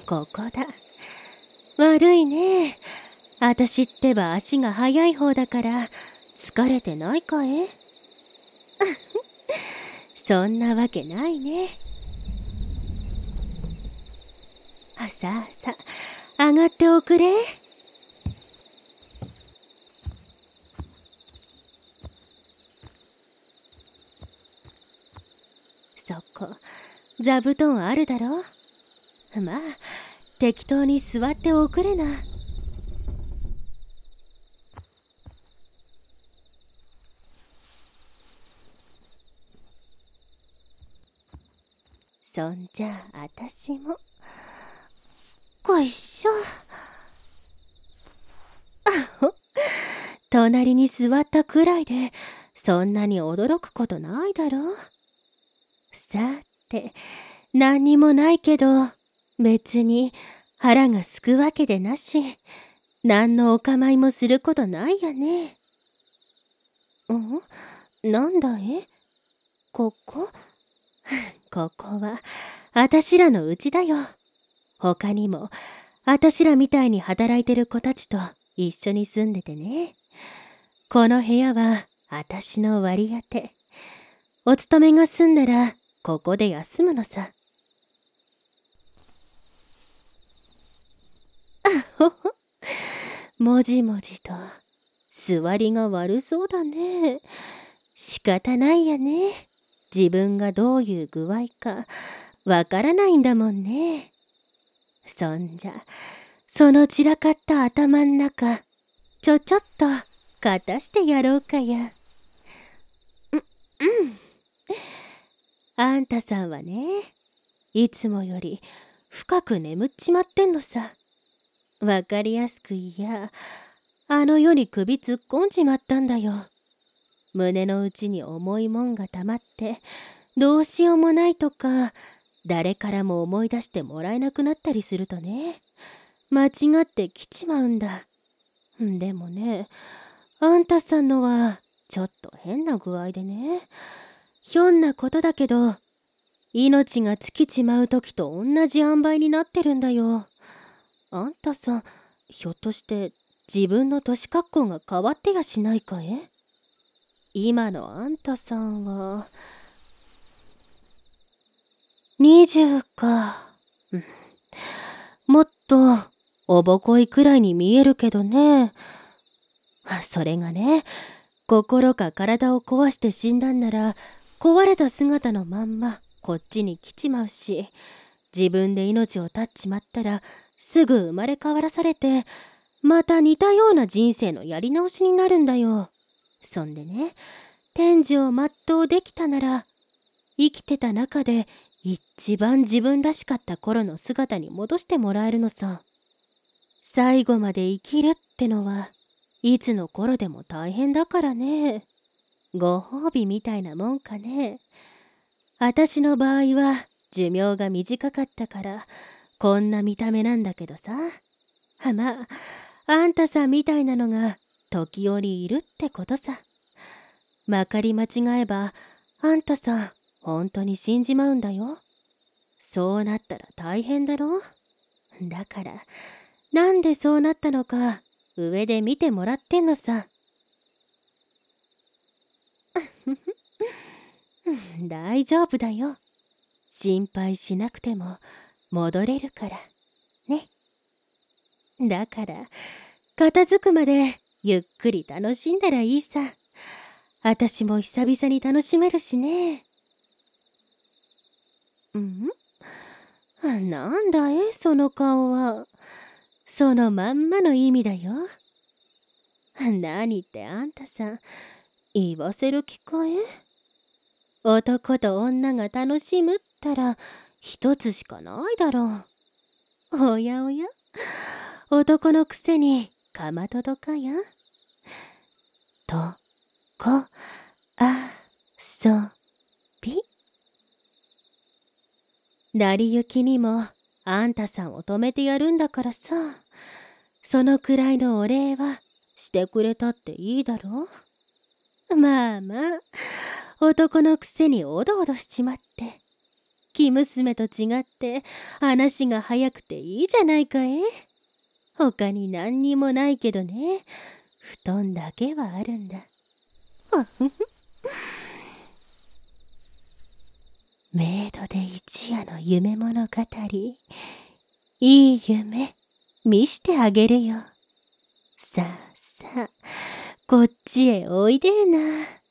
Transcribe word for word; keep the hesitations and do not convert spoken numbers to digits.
ここだ。悪いね。あたしってば足が速い方だから疲れてないかい？そんなわけないね。あ、さあさあ、上がっておくれ。そこ、座布団あるだろ。まあ、適当に座っておくれな。そんじゃあ、あたしも。こいっしょ。あほ。隣に座ったくらいで、そんなに驚くことないだろ。さて、何にもないけど、別に腹がすくわけでなし、何のお構いもすることないやね。ん？なんだい？ここ？ここは、あたしらの家だよ。他にも、あたしらみたいに働いてる子たちと一緒に住んでてね。この部屋は、あたしの割り当て。お勤めが済んだら、ここで休むのさ。あほほ。もじもじと、座りが悪そうだね。仕方ないやね。自分がどういう具合か、わからないんだもんね。そんじゃ、その散らかった頭ん中、ちょちょっと、かたしてやろうかや。う、うん。あんたさんはね、いつもより深く眠っちまってんのさ。わかりやすく言や、あの世に首突っ込んじまったんだよ。胸の内に重いもんがたまって、どうしようもないとか、誰からも思い出してもらえなくなったりするとね、間違って来ちまうんだ。でもね、あんたさんのは、ちょっと変な具合でね。ひょんなことだけど、命が尽きちまう時と同じ塩梅になってるんだよ。あんたさん、ひょっとして自分の年格好が変わってやしないかえ？今のあんたさんは、にじゅうか。うん、もっと、おぼこいくらいに見えるけどね。それがね、心か体を壊して死んだんなら、壊れた姿のまんまこっちに来ちまうし、自分で命を絶っちまったらすぐ生まれ変わらされて、また似たような人生のやり直しになるんだよ。そんでね、天寿を全うできたなら、生きてた中で一番自分らしかった頃の姿に戻してもらえるのさ。最後まで生きるってのはいつの頃でも大変だからね。ご褒美みたいなもんかね。あたしの場合は寿命が短かったからこんな見た目なんだけどさ。まあ、あんたさんみたいなのが時折いるってことさ。まかり間違えばあんたさん本当に死んじまうんだよ。そうなったら大変だろ。だからなんでそうなったのか上で見てもらってんのさ。大丈夫だよ。心配しなくても戻れるからね。だから片付くまでゆっくり楽しんだらいいさ。あたしも久々に楽しめるしね。ん？なんだいその顔は。そのまんまの意味だよ。何ってあんたさん言わせる気かい？男と女が楽しむったら一つしかないだろう。おやおや、男のくせにかまとどかや。とこあそび。成り行きにもあんたさんを止めてやるんだからさ。そのくらいのお礼はしてくれたっていいだろう。まあまあ、男のくせにおどおどしちまって。 生娘と違って話が早くていいじゃないかえ。他に何にもないけどね。布団だけはあるんだ。メイドで一夜の夢物語。いい夢見してあげるよ。さあさあ、こっちへおいでえな。